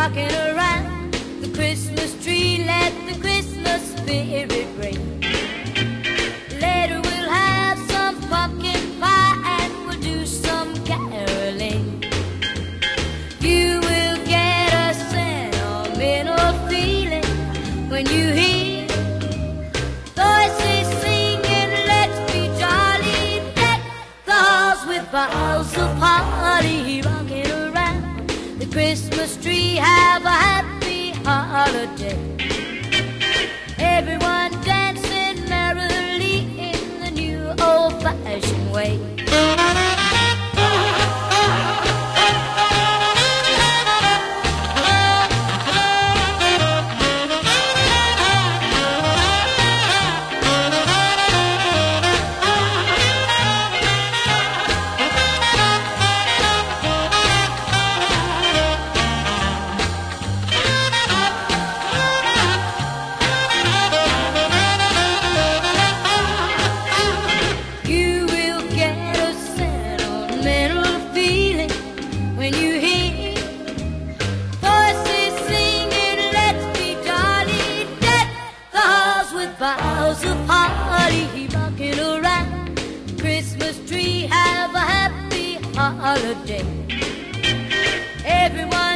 rocking around the Christmas tree. Let the Christmas spirit ring. Later we'll have some pumpkin pie and we'll do some caroling. You will get a sentimental feeling when you hear voices singing, let's be jolly. Deck the halls with boughs of holly, rocking around the Christmas tree. Have a happy holiday. Everyone dancing merrily in the new old-fashioned way. When you hear voices singing, let's be jolly. Deck the halls with boughs of holly, rocking around the Christmas tree. Have a happy holiday. Everyone